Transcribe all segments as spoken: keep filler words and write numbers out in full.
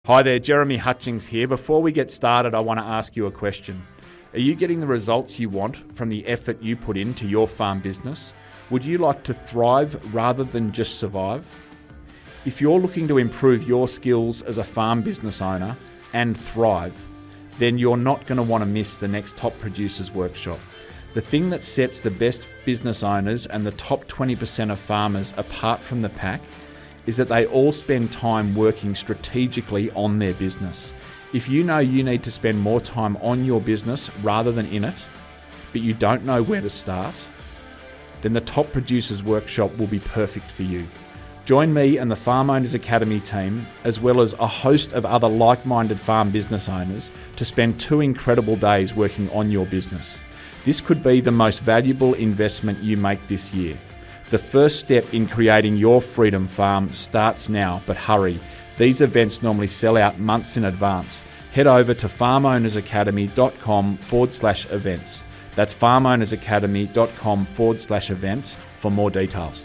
Hi there, Jeremy Hutchings here. Before we get started, I want to ask you a question. Are you getting the results you want from the effort you put into your farm business? Would you like to thrive rather than just survive? If you're looking to improve your skills as a farm business owner and thrive, then you're not going to want to miss the next Top Producers Workshop. The thing that sets the best business owners and the top twenty percent of farmers apart from the pack is that they all spend time working strategically on their business. If you know you need to spend more time on your business rather than in it, but you don't know where to start, then the Top Producers Workshop will be perfect for you. Join me and the Farm Owners Academy team, as well as a host of other like-minded farm business owners, to spend two incredible days working on your business. This could be the most valuable investment you make this year. The first step in creating your freedom farm starts now, but hurry. These events normally sell out months in advance. Head over to farmownersacademy.com forward slash events. That's farmownersacademy.com forward slash events for more details.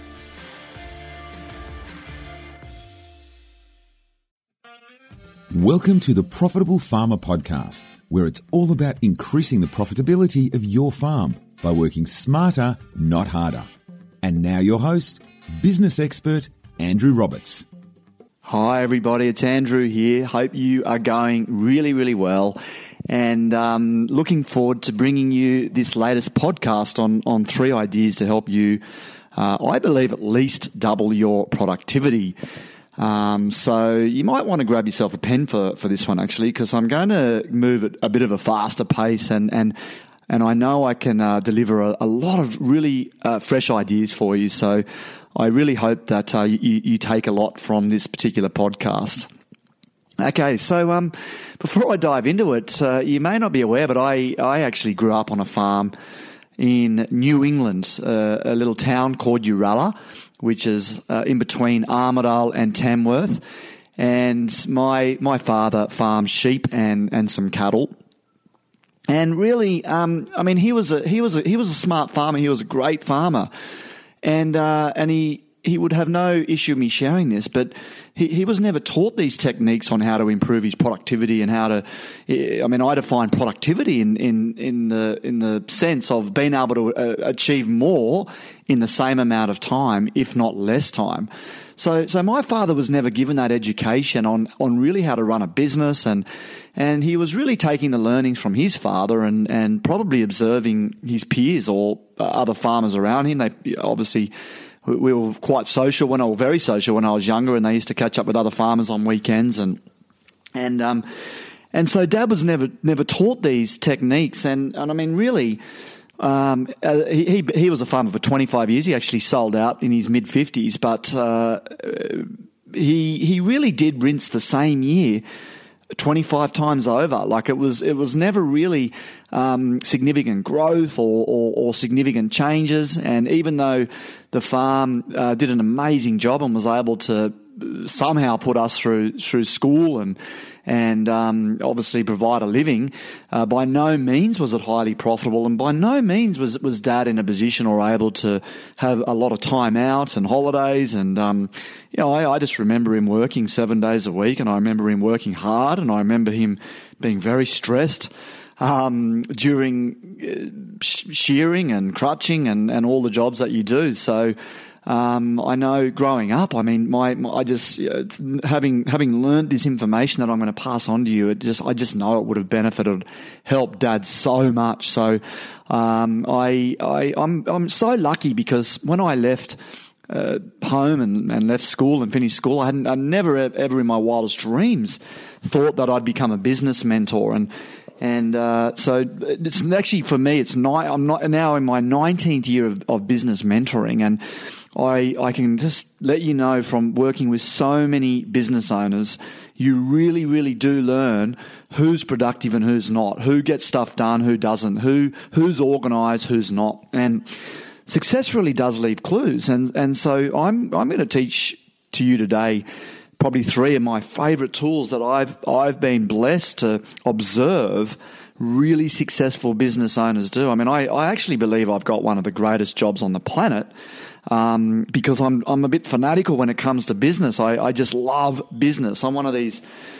Welcome to the Profitable Farmer Podcast, where it's all about increasing the profitability of your farm by working smarter, not harder. And now your host, business expert, Andrew Roberts. Hi everybody, it's Andrew here. Hope you are going really, really well. And um, looking forward to bringing you this latest podcast on, on three ideas to help you, uh, I believe, at least double your productivity. Um, so you might want to grab yourself a pen for, for this one, actually, because I'm going to move at a bit of a faster pace and, and And I know I can uh, deliver a, a lot of really uh, fresh ideas for you. So I really hope that uh, you, you take a lot from this particular podcast. Okay, so um, before I dive into it, uh, you may not be aware, but I, I actually grew up on a farm in New England, uh, a little town called Uralla, which is uh, in between Armidale and Tamworth. And my my father farmed sheep and, and some cattle. And really, um, I mean, he was a he was a, he was a smart farmer. He was a great farmer, and uh, and he he would have no issue me sharing this. But he, he was never taught these techniques on how to improve his productivity and how to. I mean, I define productivity in in in the in the sense of being able to uh, achieve more in the same amount of time, if not less time. So, so my father was never given that education on, on really how to run a business, and and he was really taking the learnings from his father and, and probably observing his peers or other farmers around him. They obviously we were quite social when I was very social when I was younger, and they used to catch up with other farmers on weekends, and and um and so Dad was never never taught these techniques, and and I mean really. Um, uh, he, he was a farmer for twenty-five years. He actually sold out in his mid fifties, but uh, he he really did rinse the same year twenty-five times over. Like it was it was never really um, significant growth or, or, or significant changes. And even though the farm uh, did an amazing job and was able to somehow put us through through school and and um, obviously provide a living, uh, by no means was it highly profitable, and by no means was was Dad in a position or able to have a lot of time out and holidays. And um, you know, I, I just remember him working seven days a week, and I remember him working hard, and I remember him being very stressed um, during uh, shearing and crutching and, and all the jobs that you do. So. Um, I know growing up, I mean, my, my I just uh, having having learned this information that I'm going to pass on to you, it just I just know it would have benefited, helped Dad so much. So um, I I I'm I'm so lucky because when I left uh, home and, and left school and finished school, I hadn't I never ever in my wildest dreams thought that I'd become a business mentor. And And uh, so it's actually for me, it's ni- I'm not now in my nineteenth year of, of business mentoring, and I I can just let you know from working with so many business owners, you really really do learn who's productive and who's not, who gets stuff done, who doesn't, who who's organised, who's not, and success really does leave clues. And and so I'm I'm going to teach to you today probably three of my favorite tools that I've I've been blessed to observe really successful business owners do. I mean, I, I actually believe I've got one of the greatest jobs on the planet um, because I'm I'm a bit fanatical when it comes to business. I, I just love business. I'm one of these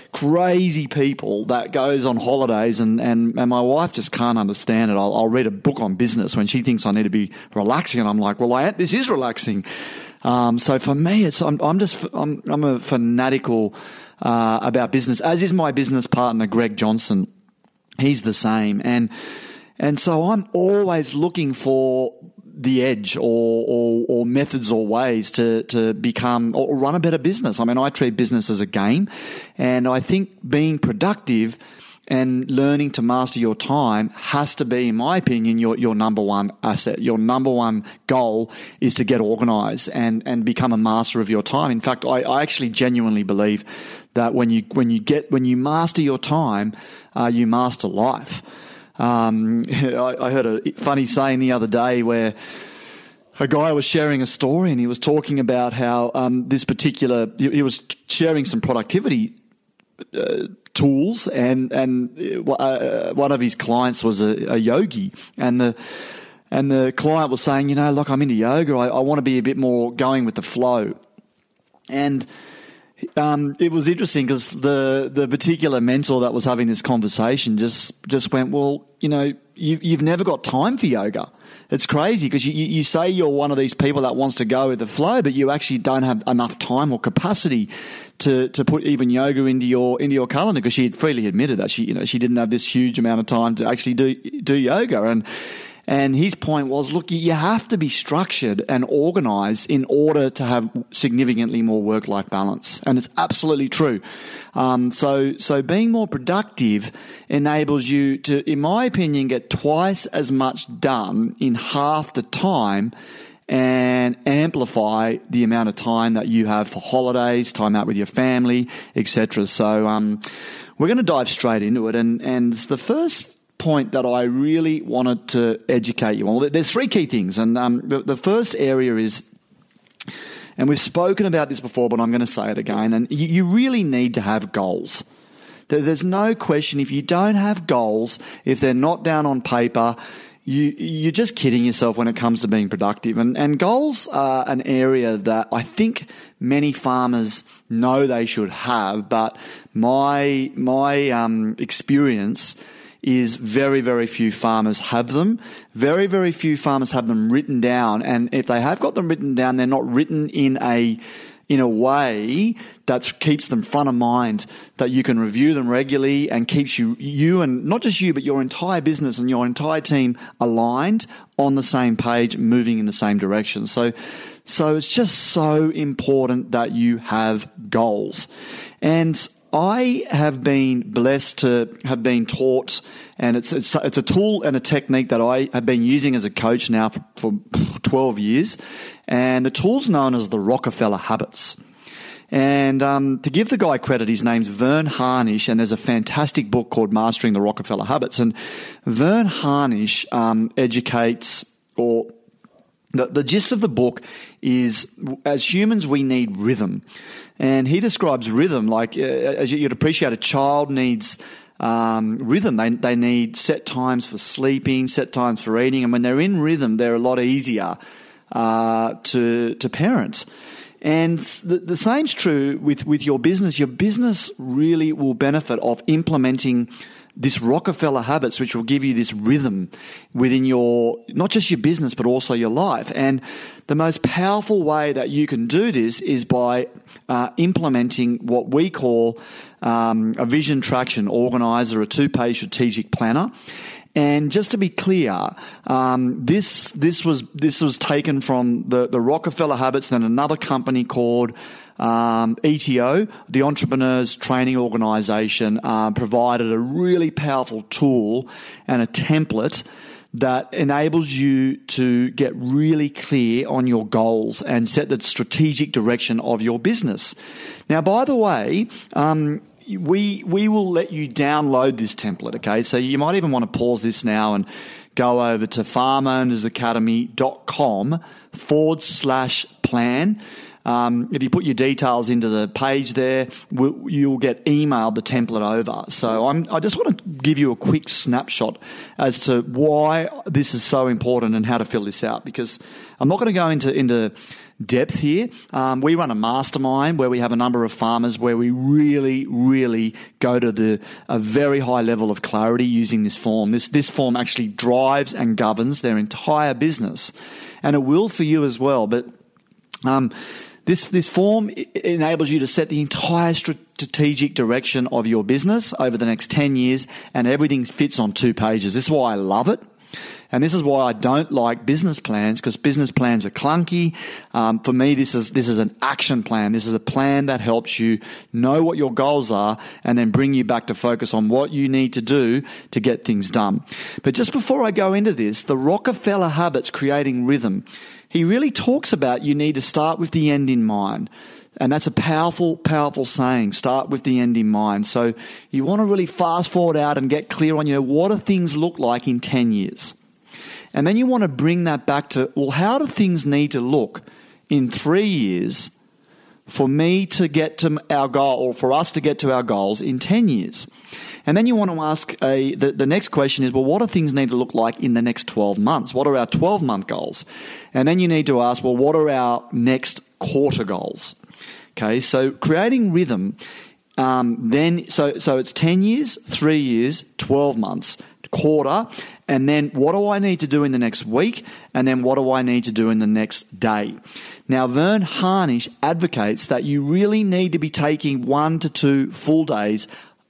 crazy people that goes on holidays and, and, and my wife just can't understand it. I'll, I'll read a book on business when she thinks I need to be relaxing, and I'm like, well, I, this is relaxing. Um, so for me, it's I'm, I'm just I'm, I'm a fanatical uh, about business, as is my business partner, Greg Johnson. He's the same, and and so I'm always looking for the edge or, or, or methods or ways to, to become or run a better business. I mean, I treat business as a game, and I think being productive and learning to master your time has to be, in my opinion, your, your number one asset. Your number one goal is to get organized and, and become a master of your time. In fact, I, I actually genuinely believe that when you, when you get, when you master your time, uh, you master life. Um, I, I heard a funny saying the other day where a guy was sharing a story, and he was talking about how um, this particular he, he was sharing some productivity uh, tools, and and uh, one of his clients was a, a yogi, and the and the client was saying, you know, look, I'm into yoga. I, I want to be a bit more going with the flow, and Um, it was interesting because the, the particular mentor that was having this conversation just, just went, well, you know, you, you've never got time for yoga. It's crazy because you, you say you're one of these people that wants to go with the flow, but you actually don't have enough time or capacity to, to put even yoga into your, into your calendar, because she had freely admitted that she, you know, she didn't have this huge amount of time to actually do, do yoga. And, And his point was, look, you have to be structured and organized in order to have significantly more work-life balance. And it's absolutely true. Um, so, so being more productive enables you to, in my opinion, get twice as much done in half the time and amplify the amount of time that you have for holidays, time out with your family, et cetera. So, um, we're going to dive straight into it. And, and the first point that I really wanted to educate you on. Well, there's three key things, and um, the, the first area is, and we've spoken about this before, but I'm going to say it again, and you, you really need to have goals. There, there's no question, if you don't have goals, if they're not down on paper, you, you're just kidding yourself when it comes to being productive. And, and goals are an area that I think many farmers know they should have, but my, my um, experience is very, very few farmers have them. Very, very few farmers have them written down. And if they have got them written down, they're not written in a in a way that keeps them front of mind, that you can review them regularly and keeps you, you and not just you, but your entire business and your entire team aligned on the same page, moving in the same direction. So, so it's just so important that you have goals. And I have been blessed to have been taught, and it's, it's it's a tool and a technique that I have been using as a coach now for, for twelve years, and the tool's known as the Rockefeller Habits. And um, to give the guy credit, his name's Vern Harnish, and there's a fantastic book called Mastering the Rockefeller Habits. And Vern Harnish um, educates, or the, the gist of the book is, as humans, we need rhythm. And he describes rhythm like, uh, as you'd appreciate, a child needs um, rhythm. They they need set times for sleeping, set times for eating, and when they're in rhythm, they're a lot easier uh, to to parent. And the, the same's true with, with your business. Your business really will benefit of implementing this Rockefeller Habits, which will give you this rhythm within your, not just your business, but also your life. And the most powerful way that you can do this is by uh, implementing what we call um, a vision traction organizer, a two-page strategic planner. And just to be clear, um, this this was this was taken from the, the Rockefeller Habits, then another company called Um, E T O, the Entrepreneurs Training Organization, uh, provided a really powerful tool and a template that enables you to get really clear on your goals and set the strategic direction of your business. Now, by the way, um, we we will let you download this template, okay? So you might even want to pause this now and go over to farmownersacademy.com forward slash plan. Um, if you put your details into the page there, we'll, you'll get emailed the template over. So I'm, I just want to give you a quick snapshot as to why this is so important and how to fill this out, because I'm not going to go into, into depth here. Um, we run a mastermind where we have a number of farmers where we really, really go to the a very high level of clarity using this form. This this form actually drives and governs their entire business, and it will for you as well. But um, this this form enables you to set the entire strategic direction of your business over the next ten years, and everything fits on two pages. This is why I love it. And this is why I don't like business plans, because business plans are clunky. Um, for me, this is this is an action plan. This is a plan that helps you know what your goals are and then bring you back to focus on what you need to do to get things done. But just before I go into this, the Rockefeller Habits Creating Rhythm, he really talks about you need to start with the end in mind. And that's a powerful, powerful saying, start with the end in mind. So you want to really fast forward out and get clear on, you know, what do things look like in ten years? And then you want to bring that back to, well, how do things need to look in three years for me to get to our goal, or for us to get to our goals in ten years? And then you want to ask, a, the, the next question is, well, what do things need to look like in the next twelve months? What are our twelve-month goals? And then you need to ask, well, what are our next quarter goals? Okay, so creating rhythm, um, then, so, so it's ten years, three years, twelve months, quarter, and then what do I need to do in the next week, and then what do I need to do in the next day? Now, Verne Harnish advocates that you really need to be taking one to two full days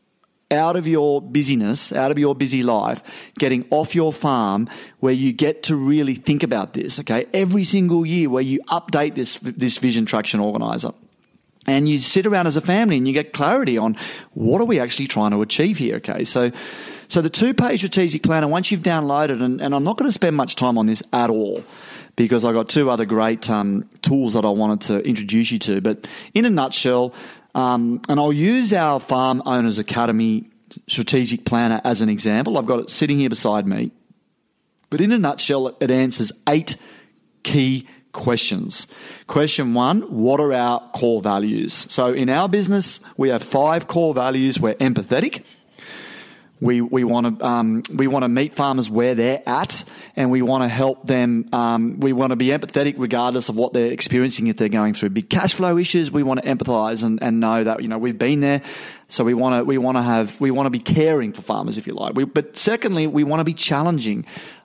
out of your busyness, out of your busy life, getting off your farm where you get to really think about this, okay? Every single year where you update this, this Vision Traction Organizer. And you sit around as a family and you get clarity on what are we actually trying to achieve here, okay? So so the two-page strategic planner, once you've downloaded, and, and I'm not going to spend much time on this at all because I've got two other great um, tools that I wanted to introduce you to. But in a nutshell, um, and I'll use our Farm Owners Academy strategic planner as an example. I've got it sitting here beside me. But in a nutshell, it, it answers eight key questions. Question one, what are our core values? So in our business, we have five core values. We're empathetic. We we want to um, we want to meet farmers where they're at, and we want to help them. Um, we want to be empathetic regardless of what they're experiencing. If they're going through big cash flow issues, we want to empathise and, and know that, you know, we've been there. So we want to we want to have we want to be caring for farmers, if you like. We, but secondly, we want to be challenging.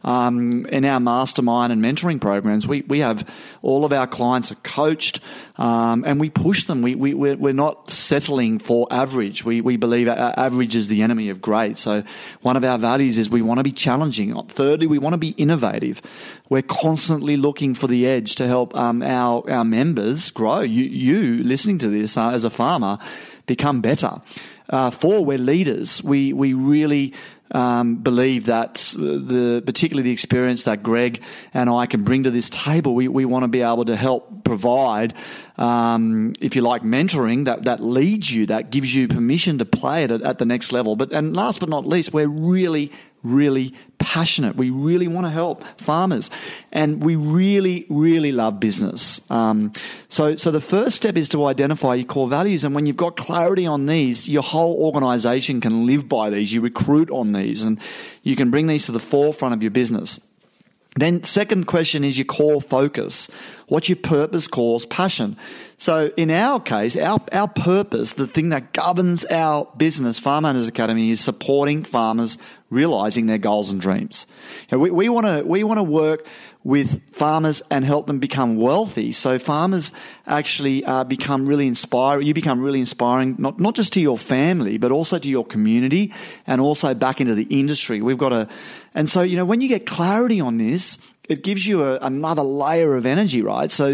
Um, in our mastermind and mentoring programs, we, we have all of our clients are coached, um, and we push them. We we we're, we're not settling for average. We we believe average is the enemy of great. So one of our values is we want to be challenging. Thirdly, we want to be innovative. We're constantly looking for the edge to help um, our our members grow. You you listening to this uh, as a farmer, become better. Uh, four, we're leaders. We we really um, believe that the particularly the experience that Greg and I can bring to this table, we, we want to be able to help provide, um, if you like, mentoring that, that leads you, that gives you permission to play it at, at the next level. But and last but not least, we're really really passionate. We really want to help farmers, and we really, really love business. Um, so, so the first step is to identify your core values, and when you've got clarity on these, your whole organisation can live by these. You recruit on these, and you can bring these to the forefront of your business. Then second question is your core focus. What's your purpose, cause, passion? So in our case, our, our purpose, the thing that governs our business, Farm Owners Academy, is supporting farmers realising their goals and dreams. You know, we, we want to we want to work with farmers and help them become wealthy. So farmers actually uh, become really inspiring. You become really inspiring, not not just to your family, but also to your community and also back into the industry. We've got a, and so, you know, when you get clarity on this, it gives you a, another layer of energy, right? So,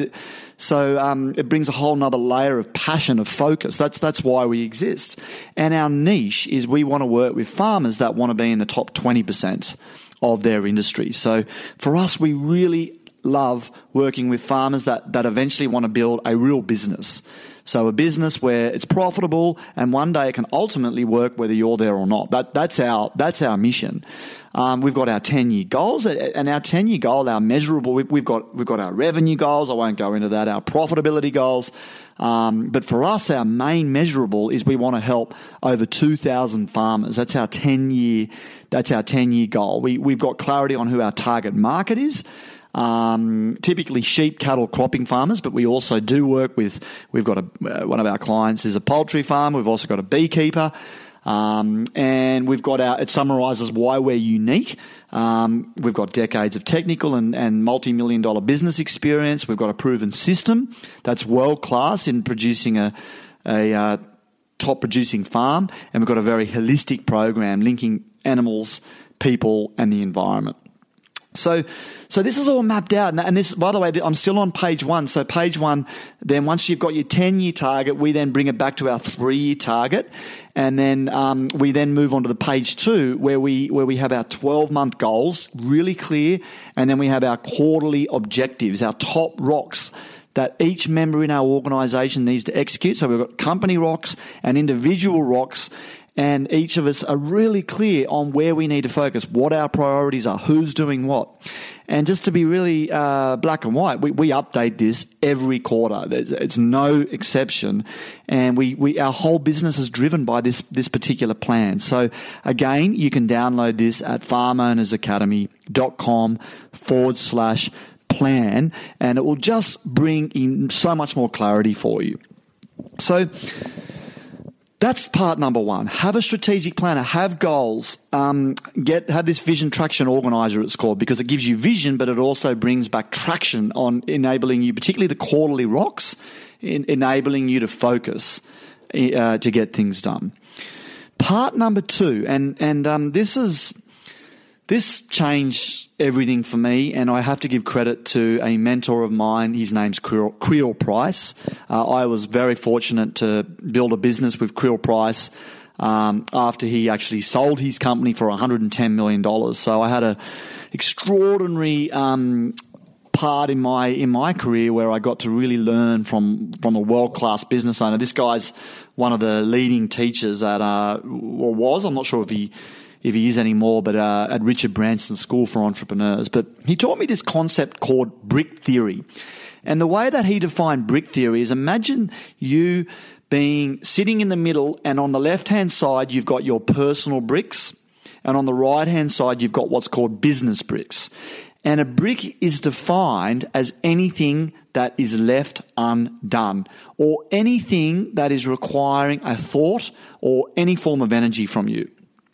so um, it brings a whole nother layer of passion, of focus. That's that's why we exist. And our niche is we want to work with farmers that want to be in the top twenty percent of their industry. So for us, we really love working with farmers that, that eventually want to build a real business. So a business where it's profitable and one day it can ultimately work whether you're there or not. That, that's our that's our mission. Um, we've got our ten-year goals, and our ten-year goal, our measurable. We've, we've got we've got our revenue goals. I won't go into that. Our profitability goals, um, but for us, our main measurable is we want to help over two thousand farmers. That's our ten-year. That's our ten-year goal. We we've got clarity on who our target market is. um, typically sheep, cattle, cropping farmers, but we also do work with, we've got a, uh, one of our clients is a poultry farm. We've also got a beekeeper. Um, and we've got our, it summarises why we're unique. Um, we've got decades of technical and, and multi-million dollar business experience. We've got a proven system that's world class in producing a, a uh, top producing farm. And we've got a very holistic program linking animals, people, and the environment. So, so this is all mapped out. And this, by the way, I'm still on page one. So page one, then once you've got your ten-year target, we then bring it back to our three-year target. And then um, we then move on to the page two where we where we have our twelve-month goals, really clear. And then we have our quarterly objectives, our top rocks that each member in our organisation needs to execute. So we've got company rocks and individual rocks. And each of us are really clear on where we need to focus, what our priorities are, who's doing what. And just to be really uh, black and white, we, we update this every quarter. There's, it's no exception. And we, we our whole business is driven by this, this particular plan. So again, you can download this at farmowners.academy.com forward slash plan, and it will just bring in so much more clarity for you. So that's part number one. Have a strategic planner. Have goals. Um, get have this vision traction organizer, it's called, because it gives you vision, but it also brings back traction on enabling you, particularly the quarterly rocks, in enabling you to focus uh, to get things done. Part number two, and and um, this is this changed everything for me, and I have to give credit to a mentor of mine. His name's Creel Price. Uh, I was very fortunate to build a business with Creel Price um, after he actually sold his company for one hundred ten million dollars. So I had a extraordinary um, part in my in my career where I got to really learn from from a world-class business owner. This guy's one of the leading teachers at, uh, or was, I'm not sure if he if he is anymore, but uh, at Richard Branson School for Entrepreneurs. But he taught me this concept called brick theory. And the way that he defined brick theory is, imagine you being sitting in the middle, and on the left-hand side, you've got your personal bricks, and on the right-hand side, you've got what's called business bricks. And a brick is defined as anything that is left undone, or anything that is requiring a thought or any form of energy from you.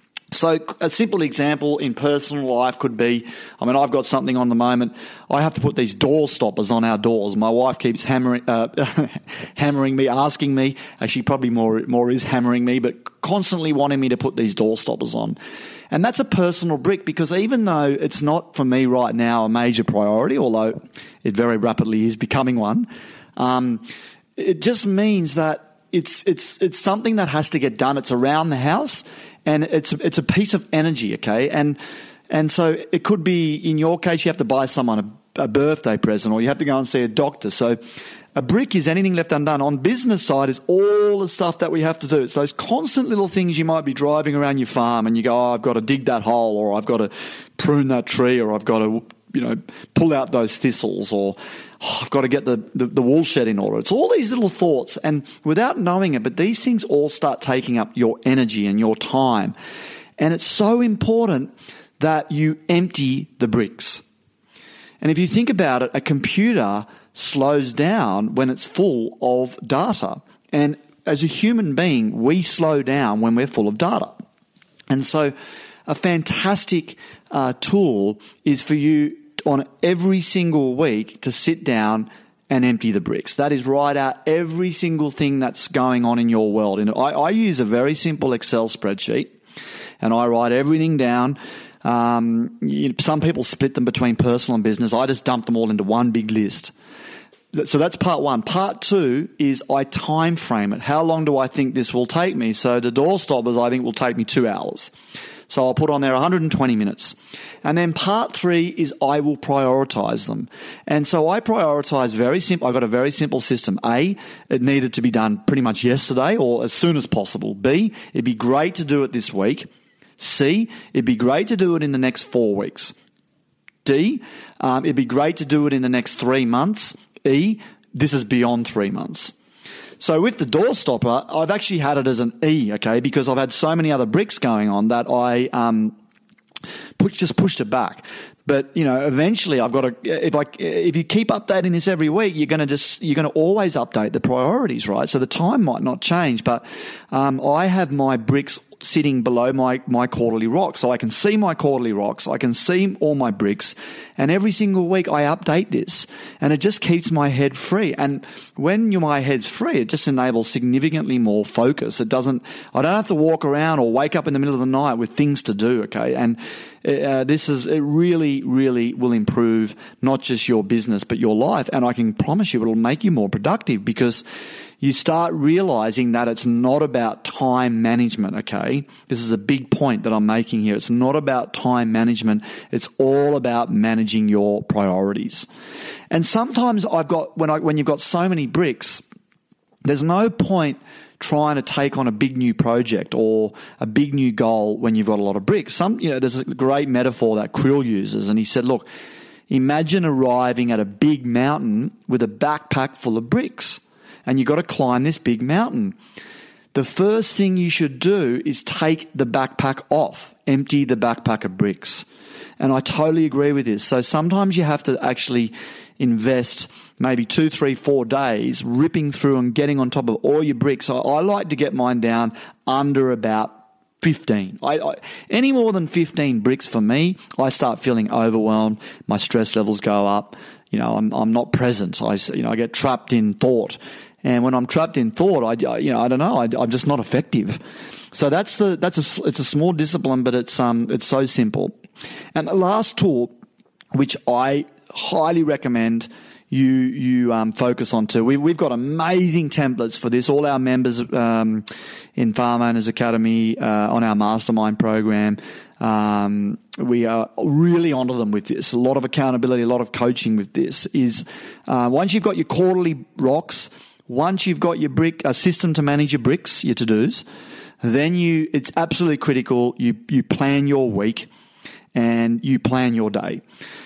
So a simple example in personal life could be, I mean, I've got something on the moment. I have to put these door stoppers on our doors. My wife keeps hammering, uh, hammering me, asking me, actually probably more, more is hammering me, but constantly wanting me to put these door stoppers on. And that's a personal brick, because even though it's not for me right now a major priority, although it very rapidly is becoming one, um, it just means that it's, it's, it's something that has to get done. It's around the house. And it's it's a piece of energy, okay? And and so it could be, in your case, you have to buy someone a, a birthday present, or you have to go and see a doctor. So a brick is anything left undone. On business side is all the stuff that we have to do. It's those constant little things you might be driving around your farm and you go, oh, I've got to dig that hole, or I've got to prune that tree, or I've got to, you know, pull out those thistles, or oh, I've got to get the, the, the wool shed in order. It's all these little thoughts, and without knowing it, but these things all start taking up your energy and your time. And it's so important that you empty the bricks. And if you think about it, a computer slows down when it's full of data. And as a human being, we slow down when we're full of data. And so a fantastic uh, tool is for you on every single week to sit down and empty the bricks. That is, write out every single thing that's going on in your world. And I, I use a very simple Excel spreadsheet, and I write everything down. Um, you, some people split them between personal and business. I just dump them all into one big list. So that's part one. Part two is I time frame it. How long do I think this will take me? So the door stoppers, I think, will take me two hours. So I'll put on there one hundred twenty minutes. And then part three is I will prioritize them. And so I prioritize very simple. I've got a very simple system. A, it needed to be done pretty much yesterday or as soon as possible. B, it'd be great to do it this week. C, it'd be great to do it in the next four weeks. D, um, it'd be great to do it in the next three months. E, this is beyond three months. So with the door stopper, I've actually had it as an E, okay, because I've had so many other bricks going on that I um, push, just pushed it back. But, you know, eventually I've got to, if I, if you keep updating this every week, you're going to just, you're going to always update the priorities, right? So the time might not change, but, um, I have my bricks sitting below my, my quarterly rocks. So I can see my quarterly rocks. I can see all my bricks. And every single week I update this, and it just keeps my head free. And when you, my head's free, it just enables significantly more focus. It doesn't, I don't have to walk around or wake up in the middle of the night with things to do. Okay. And, uh, this is, it really, really will improve not just your business, but your life. And I can promise you it'll make you more productive, because you start realizing that it's not about time management, okay? This is a big point that I'm making here. It's not about time management. It's all about managing your priorities. And sometimes I've got, when I, when you've got so many bricks, there's no point trying to take on a big new project or a big new goal when you've got a lot of bricks. Some, you know, there's a great metaphor that Krill uses, and he said, look, imagine arriving at a big mountain with a backpack full of bricks, and you've got to climb this big mountain. The first thing you should do is take the backpack off, empty the backpack of bricks. And I totally agree with this. So sometimes you have to actually invest maybe two, three, four days ripping through and getting on top of all your bricks. I, I like to get mine down under about fifteen. I, I, any more than fifteen bricks for me, I start feeling overwhelmed. My stress levels go up. You know, I'm I'm not present. I you know I get trapped in thought. And when I'm trapped in thought, I, you know, I don't know, I, I'm just not effective. So that's the, that's a, it's a small discipline, but it's, um, it's so simple. And the last tool, which I highly recommend you, you, um, focus on too. We, we've got amazing templates for this. All our members, um, in Farm Owners Academy, uh, on our mastermind program, um, we are really onto them with this. A lot of accountability, a lot of coaching with this is, uh, once you've got your quarterly rocks, once you've got your brick, a system to manage your bricks, your to-dos, then you, it's absolutely critical. You, you plan your week and you plan your day.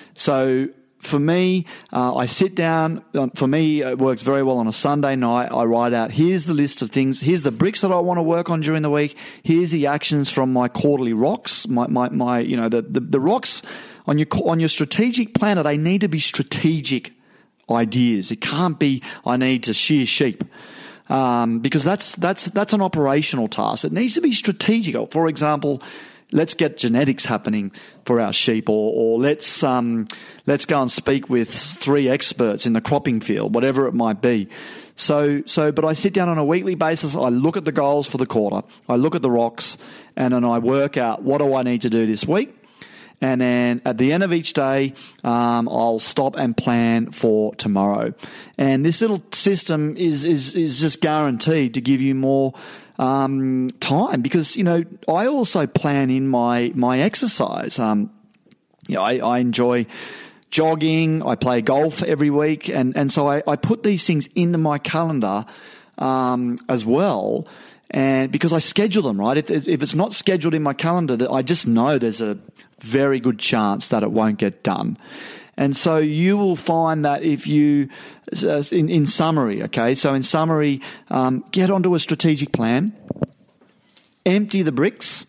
So for me, uh, I sit down, uh, for me, it works very well on a Sunday night. I write out, here's the list of things. Here's the bricks that I want to work on during the week. Here's the actions from my quarterly rocks. My, my, my, you know, the, the, the rocks on your, on your strategic planner, they need to be strategic ideas. It can't be, I need to shear sheep, um, because that's that's that's an operational task. It needs to be strategic. For example, let's get genetics happening for our sheep, or or let's um let's go and speak with three experts in the cropping field, whatever it might be. So so, but I sit down on a weekly basis. I look at the goals for the quarter. I look at the rocks, and then I work out what do I need to do this week. And then at the end of each day, um, I'll stop and plan for tomorrow. And this little system is is is just guaranteed to give you more um, time, because, you know, I also plan in my my exercise. Um, you know, I, I enjoy jogging. I play golf every week, and and so I, I put these things into my calendar um, as well. And because I schedule them, right? If, if it's not scheduled in my calendar, that I just know there's a very good chance that it won't get done. And so you will find that if you, in, in summary, okay, so in summary, um, get onto a strategic plan, empty the bricks,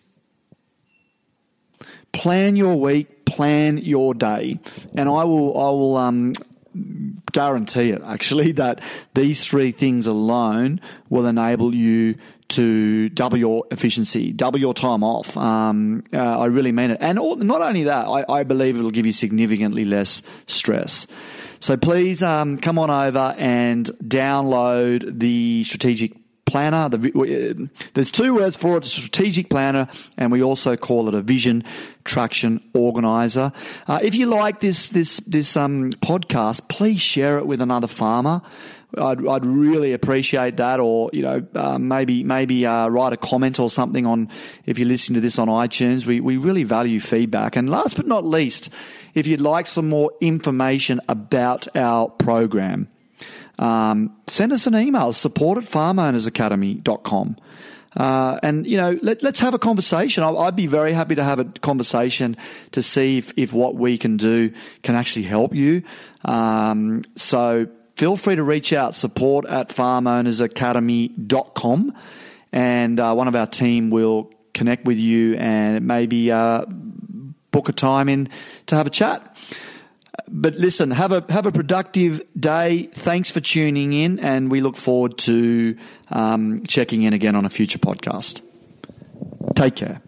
plan your week, plan your day, and I will, I will, um, guarantee it actually that these three things alone will enable you to double your efficiency, double your time off. Um, uh, I really mean it. And all, not only that, I, I believe it'll give you significantly less stress. So please um, come on over and download the strategic planner. The, uh, there's two words for it, a strategic planner, and we also call it a vision traction organizer. Uh, if you like this this this um, podcast, please share it with another farmer. I'd, I'd really appreciate that, or, you know, uh, maybe maybe uh, write a comment or something on, if you listen to this on iTunes. We we really value feedback. And last but not least, if you'd like some more information about our program, um, send us an email, support at farm owners academy dot com. Uh, and, you know, let, let's have a conversation. I, I'd be very happy to have a conversation to see if, if what we can do can actually help you. Um, so feel free to reach out, support at farm owners academy dot com, and uh, one of our team will connect with you and maybe uh, book a time in to have a chat. But listen, have a have a productive day. Thanks for tuning in, and we look forward to um, checking in again on a future podcast. Take care.